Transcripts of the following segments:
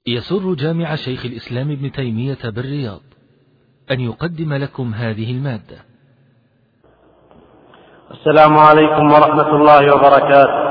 يسر جامع شيخ الإسلام ابن تيمية بالرياض أن يقدم لكم هذه المادة. السلام عليكم ورحمة الله وبركاته.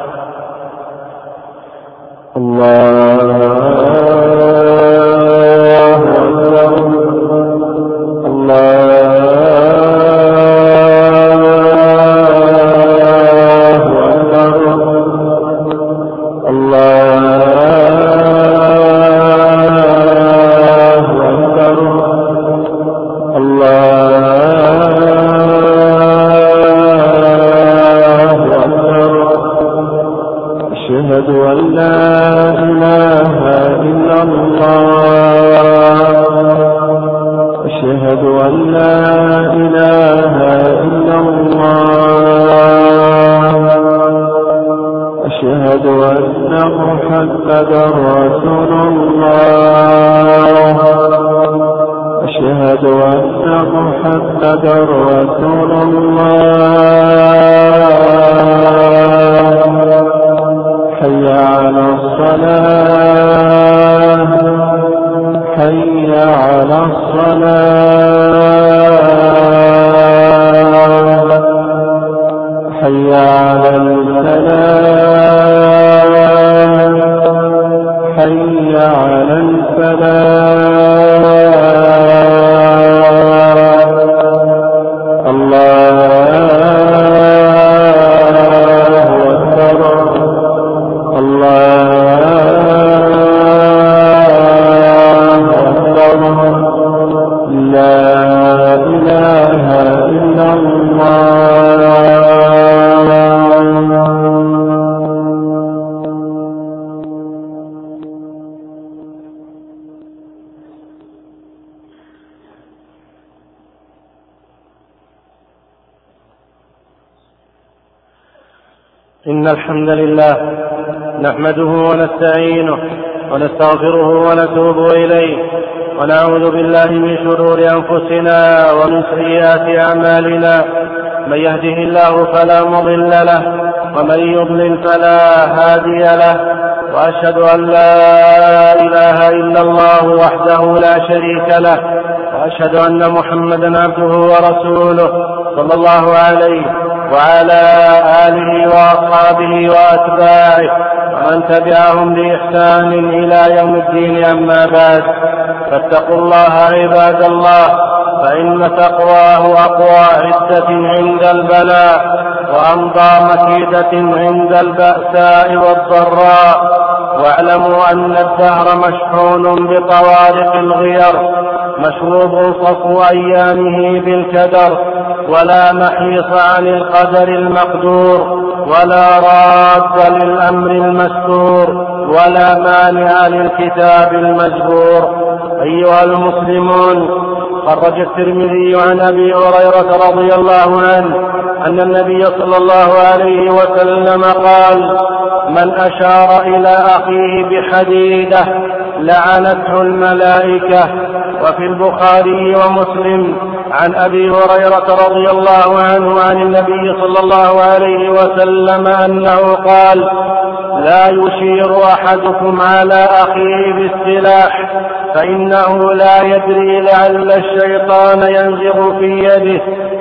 إن الحمد لله نحمده ونستعينه ونستغفره ونتوب إليه ونعوذ بالله من شرور أنفسنا ومن سيئات أعمالنا. من يهده الله فلا مضل له ومن يضلل فلا هادي له، وأشهد أن لا إله إلا الله وحده لا شريك له، وأشهد أن محمدا عبده ورسوله صلى الله عليه وعلى آله وأصحابه وأتباعه ومن تبعهم بإحسان إلى يوم الدين. أما بعد، فاتقوا الله عباد الله، فإن تقواه أقوى عدة عند البلاء وأمضى مكيدة عند البأساء والضراء. واعلموا أن الدهر مشحون بطوارق الغير، مشروب صفو أيامه بالكدر، ولا محيص عن القدر المقدور، ولا راد للأمر المستور، ولا مانع للكتاب المجبور. أيها المسلمون، خرج الترمذي عن أبي هريرة رضي الله عنه أن النبي صلى الله عليه وسلم قال: من أشار إلى أخيه بحديدة لعنته الملائكة. وفي البخاري ومسلم عن أبي هريرة رضي الله عنه عن النبي صلى الله عليه وسلم أنه قال: لا يشير أحدكم على أخيه بالسلاح، فإنه لا يدري لعل الشيطان ينزغ في يده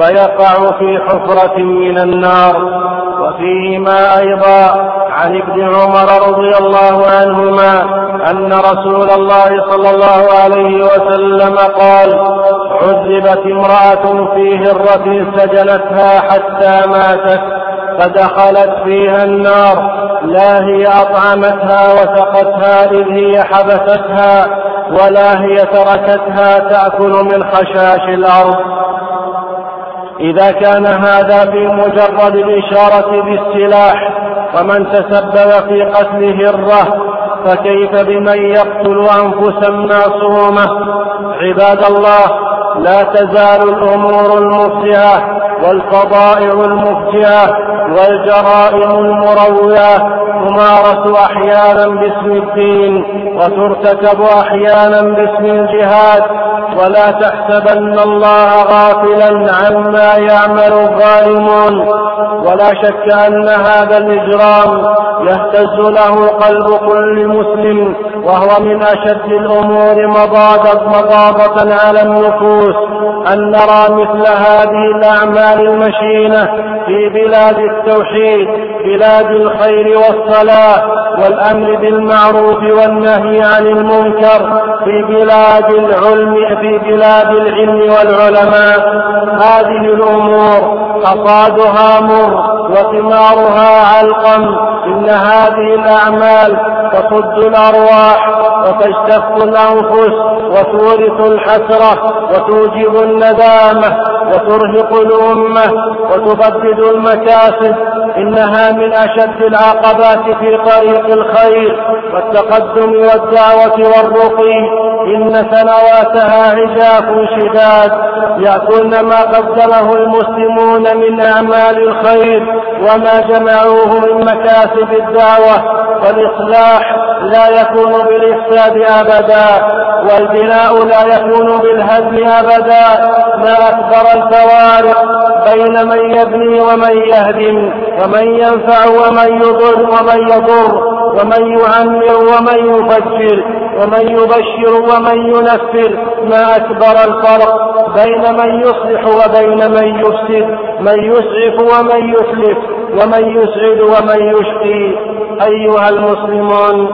فيقع في حفرة من النار. وفيهما أيضا عن ابن عمر رضي الله عنهما أن رسول الله صلى الله عليه وسلم قال: عذبت امرأة في هرة سجنتها حتى ماتت، فدخلت فيها النار، لا هي أطعمتها وسقتها إذ هي حبستها، ولا هي تركتها تأكل من خشاش الأرض. إذا كان هذا في مجرد الإشارة بالسلاح ومن تسبب في قتل هرة، فكيف بمن يقتل أنفسا معصومة؟ عباد الله، لا تزال الأمور المفزعة والفضائع المفجعة والجرائم المروعة تمارس أحيانا باسم الدين وترتكب أحيانا باسم الجهاد. ولا تحسبن الله غافلا عما يعمل الظالمون. ولا شك أن هذا الإجرام يهتز له قلب كل مسلم، وهو من أشد الأمور مضاضة على النفوس أن نرى مثل هذه الأعمال المشينة في بلاد التوحيد، بلاد الخير والصلاح والأمر بالمعروف والنهي عن المنكر، في بلاد العلم والعلماء. هذه الأمور حصادها مر وثمارها علقم. إن هذه الأعمال تصد الأرواح وتجتف الأنفس وتورث الحسرة وتوجب الندامة وترهق الأمة وتبدد المكاسب. إنها من أشد العقبات في طريق الخير والتقدم والدعوة والرقي. إن سنواتها عجاف شداد يأكلن ما قدمه المسلمون من أعمال الخير وما جمعوه من مكاسب الدعوة. والإصلاح لا يكون بالإفساد أبدا، والبناء لا يكون بالهدم أبدا. ما أكبر الفوارق بين من يبني ومن يهدم، ومن ينفع ومن يضر، ومن يعمر ومن يفجر، ومن يبشر ومن ينفر. ما أكبر الفرق بين من يصلح وبين من يفسد، من يسعف ومن يتلف، ومن يسعد ومن يشقي. أيها المسلمون،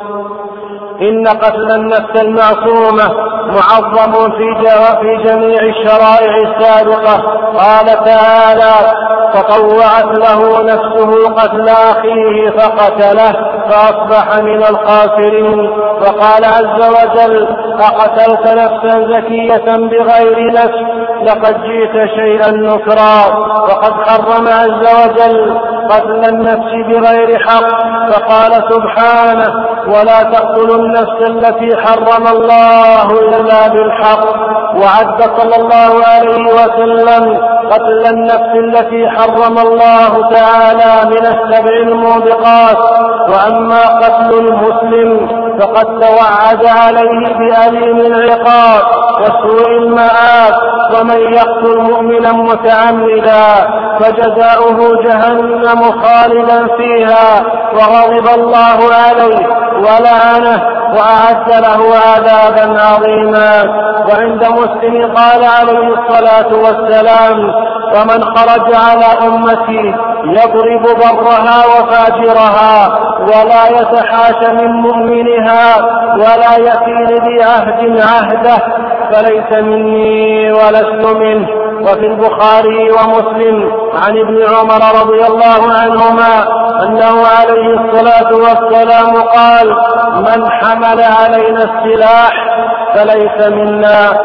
إن قتل النفس المعصومة معظم في جميع الشرائع السابقة. قال تعالى: فطوعت له نفسه قتل أخيه فقتله فأصبح من الخاسرين. وقال عز وجل: أقتلت نفسا زكية بغير نفس لقد جئت شيئا نكرا. وقد حرم عز وجل قتل النفس بغير حق، فقال سبحانه: ولا تقتلوا النفس التي حرم الله إلا بالحق. وعد صلى الله عليه وسلم قتل النفس التي حرم الله تعالى من السبع الموبقات. وأما قتل المسلم فقد توعد عليه بأليم العقاب وسوء المآب. ومن يقتل مؤمنا متعمدا فجزاؤه جهنم خالدا فيها وغضب الله عليه ولعنه وأعد له عذابا عظيما. وعند مسلم قال عليه الصلاة والسلام: ومن خرج على أمتي يضرب برها وفاجرها ولا يتحاش من مؤمنها ولا يأتي لذي عهد عهده فليس مني ولست منه. وفي البخاري ومسلم عن ابن عمر رضي الله عنهما أنه عليه الصلاة والسلام قال: من حمل علينا السلاح فليس منا.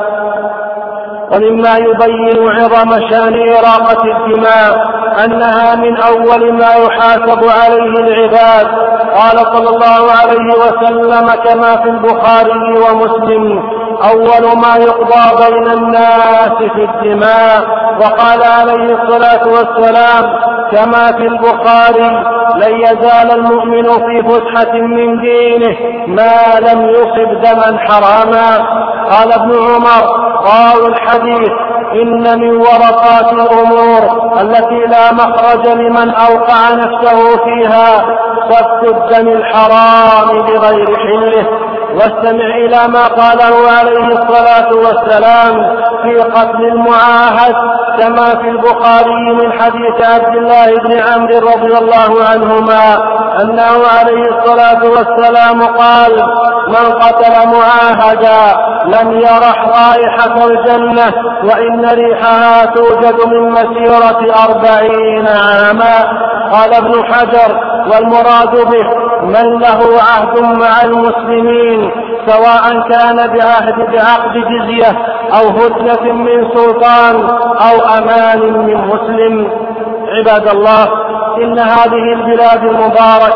ومما يبين عظم شأن إراقة الدماء أنها من أول ما يحاسب عليه العباد. قال صلى الله عليه وسلم كما في البخاري ومسلم: أول ما يقضى بين الناس في الدماء. وقال عليه الصلاة والسلام كما في البخاري: لن يزال المؤمن في فسحة من دينه ما لم يصب دما حراما. قال ابن عمر راوي الحديث: إن من ورطات الأمور التي لا مخرج لمن أوقع نفسه فيها سفك الدم الحرام بغير حله. واستمع إلى ما قاله عليه الصلاة والسلام في قتل المعاهد كما في البخاري من حديث عبد الله بن عمرو رضي الله عنهما أنه عليه الصلاة والسلام قال: من قتل معاهدا لم يرح رائحة الجنة وإن ريحها توجد من مسيرة 40 عاما. قال ابن حجر: والمراد به من له عهد مع المسلمين سواء كان بعقد جزية أو هدنة من سلطان أو أمان من مسلم. عباد الله، إن هذه البلاد المباركة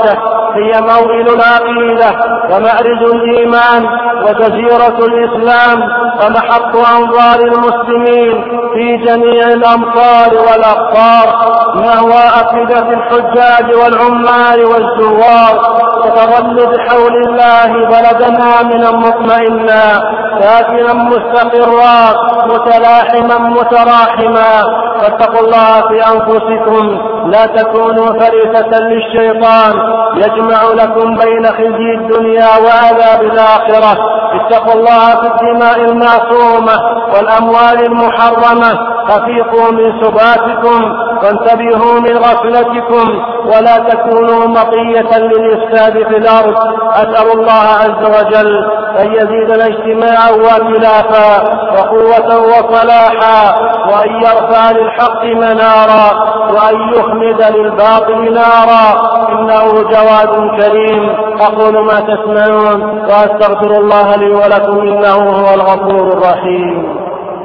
هي موئل العقيدة ومأرز الإيمان وجزيرة الإسلام ومحط أنظار المسلمين في جميع الأمصار والأقطار، مأوى أفئدة الحجاج والعمال والزوار، وتظل بحول الله بلدنا آمنا مطمئنا ساكنا مستقرا متلاحما متراحما. فاتقوا الله في أنفسكم لا تكونوا فريسة للشيطان يجمع لكم بين خزي الدنيا وعذاب الآخرة. اتقوا الله في الدماء المعصومة والأموال المحرمة، خفيقوا من سباتكم وانتبهوا من غفلتكم ولا تكونوا مطية للإفساد في الأرض. أسأل الله عز وجل أن يزيدنا اجتماعا وائتلافا وقوة وصلاحا، وأن يرفع للحق منارا وأن يخمد للباطل نارا، إنه جواد كريم. أقول ما تسمعون وأستغفر الله لي ولكم إنه هو الغفور الرحيم.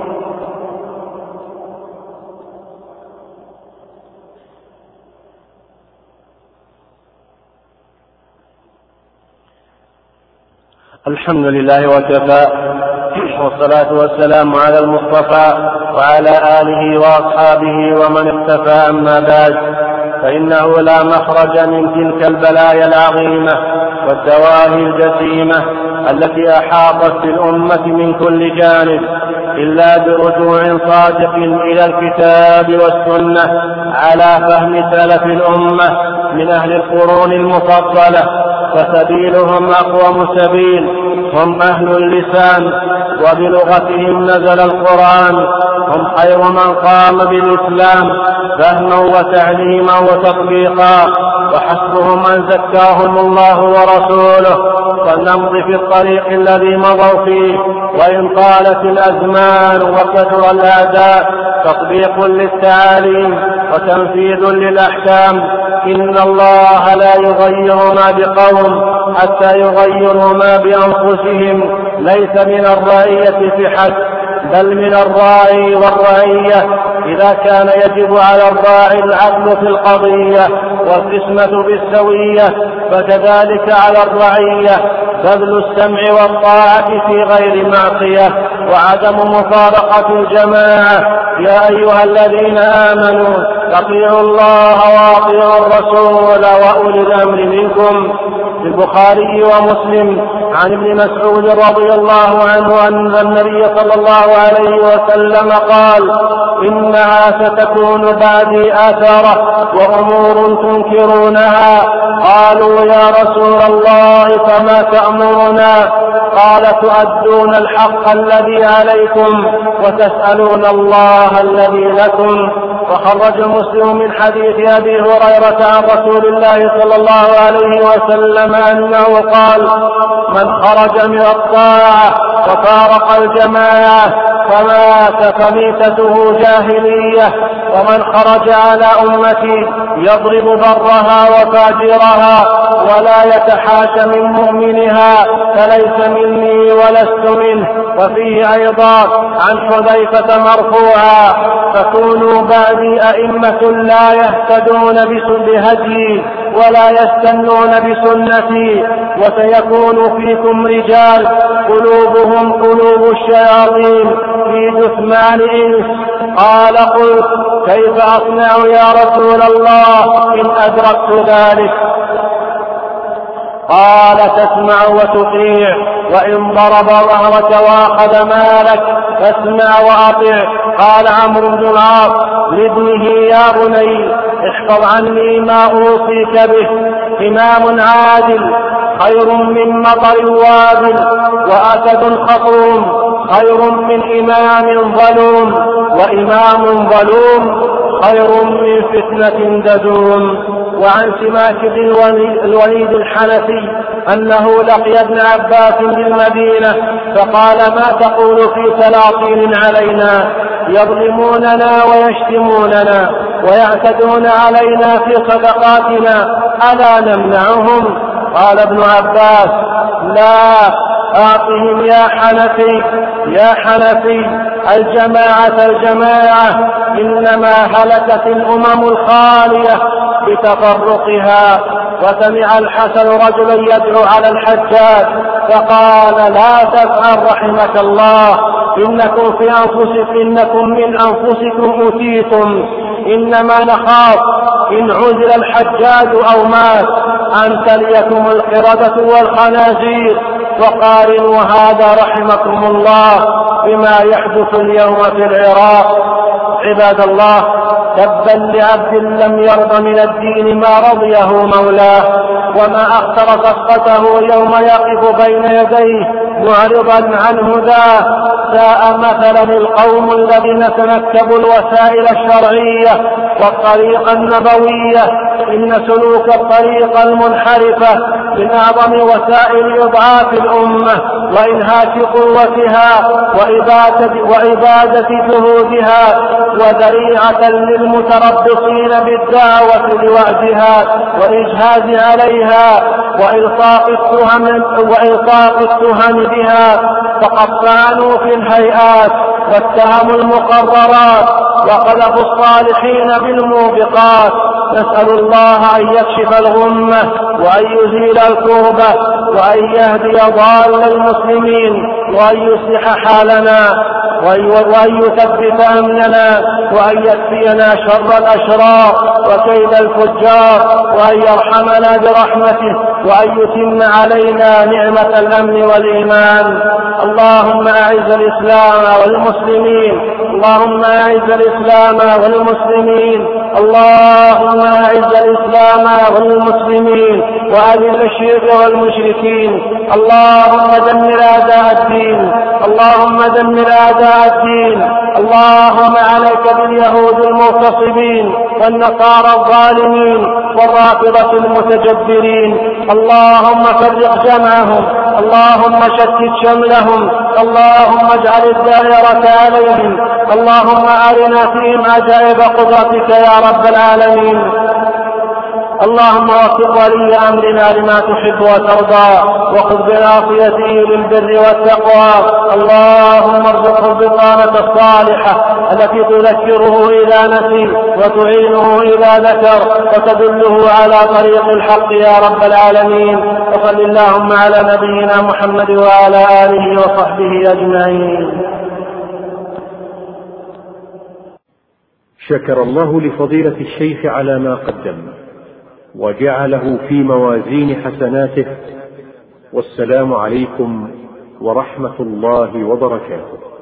الحمد لله وكفى، والصلاة والسلام على المصطفى وعلى آله وأصحابه ومن اقتفى. أما بعد، فإنه لا مخرج من تلك البلايا العظيمة والدواهي الجسيمة التي أحاطت بالأمة من كل جانب إلا برجوع صادق إلى الكتاب والسنة على فهم سلف الأمة من أهل القرون المفضلة، فسبيلهم أقوم سبيل، هم أهل اللسان وبلغتهم نزل القرآن، هم خير من قام بالإسلام فهما وتعليما وتطبيقا، وحسبهم من زكاهم الله ورسوله. فلنمضي في الطريق الذي مضوا فيه وإن طالت الأزمان وكثر الأعداء، تطبيق للتعاليم وتنفيذ للأحكام. إن الله لا يغير ما بقوم حتى يغيروا ما بأنفسهم، ليس من الرعية فحسب بل من الراعي والرعية. إذا كان يجب على الراعي العدل في القضية والقسمة بالسوية، فكذلك على الرعية بذل السمع والطاعة في غير معصية وعدم مفارقة الجماعة. يا أيها الذين آمنوا أطيعوا الله وأطيعوا الرسول وأولي الأمر منكم. في البخاري ومسلم عن ابن مسعود رضي الله عنه أن النبي صلى الله عليه وسلم قال: إنها ستكون بعدي آثارة وأمور تنكرونها. قالوا: يا رسول الله فما تأمرنا؟ قال: تؤدون الحق الذي عليكم وتسألون الله الذي لكم. وخرج مسلم من حديث أبي هريرة عن رسول الله صلى الله عليه وسلم أنه قال: من خرج من الطاعة وفارق الجماعة فمات فميتته جاهلية، ومن خرج على أمتي يضرب برها وفاجرها ولا يتحاش من مؤمنها فليس مني ولست منه. وفيه أيضا عن حذيفة مرفوعا: فكونوا بعدي أئمة لا يهتدون بهدي ولا يستنون بسنتي، وسيكون فيكم رجال قلوبهم قلوب الشياطين في جثمان إنس. قال: قلت: كيف أصنع يا رسول الله إن أدركت ذلك؟ قال: تسمع وتطيع، وإن ضرب ظهرك وأخذ مالك فاسمع وأطع. قال عمرو بن العاص لابنه: يا بني احفظ عني ما أوصيك به، إمام عادل خير من مطر وابل، وأسد خصوم خير من إمام ظلوم، وإمام ظلوم خير من فتنة تدوم. وعن سماك بن الوليد الحنفي أنه لقي ابن عباس بالمدينة فقال: ما تقول في سلاطين علينا يظلموننا ويشتموننا ويعتدون علينا في صدقاتنا، ألا نمنعهم؟ قال ابن عباس: لا، أعطهم يا حنفي يا حنفي الجماعة إنما هلكت الأمم الخالية بتفرقها. وسمع الحسن رجلا يدعو على الحجاج فقال لا تفعل رحمك الله، إنكم من أنفسكم أوتيتم، إنما نخاف إن عزل الحجاج أو مات أن تليكم القردة والخنازير. وقارنوا هذا رحمكم الله بما يحدث اليوم في العراق. عباد الله، تبا لعبد لم يرض من الدين ما رضيه مولاه، وما أخطر سقطه يوم يقف بين يديه معرضا عن هداه. ساء مثلا القوم الذين تنكبوا الوسائل الشرعية والطريق النبوية. إن سلوك الطريق المنحرفة من أعظم وسائل إضعاف الأمة وإنهاك قوتها وإبادة جهودها، وذريعة للمتربصين بالدعوة لوعدها وإجهاز عليها وإلصاق التهم بها. فقد طعنوا في الهيئات واتهموا المقررات وقذفوا الصالحين بالموبقات. نسأل الله أن يكشف الغمة وأن يزيل الكربة وأن يهدي ضال المسلمين وأن يصلح حالنا وأن يثبت أمننا وأن يكفينا شر الأشرار وكيد الفجار وأن يرحمنا برحمته وأن يتم علينا نعمة الأمن والإيمان. اللهم أعز الإسلام والمسلمين، اللهم أعز الإسلام والمسلمين، اللهم أعز الإسلام والمسلمين وأذل الشرك والمشركين. اللهم دمر أعداء الدين، اللهم دمر أعداء الدين. اللهم عليك باليهود المغتصبين والنصارى الظالمين والرافضة المتجبرين. اللهم فرق جمعهم، اللهم شتت شملهم، اللهم اجعل الدائرة عليهم. اللهم أرنا فيهم عجائب قدرتك يا رب العالمين. اللهم وفق ولي أمرنا لما تحب وترضى، وخذ بناصيته للبر والتقوى. اللهم ارزقه البطانة الصالحة التي تذكره إذا نسي وتعينه إذا ذكر وتدله على طريق الحق يا رب العالمين. وصل اللهم على نبينا محمد وعلى آله وصحبه أجمعين. شكر الله لفضيلة الشيخ على ما قدم وجعله في موازين حسناته. والسلام عليكم ورحمة الله وبركاته.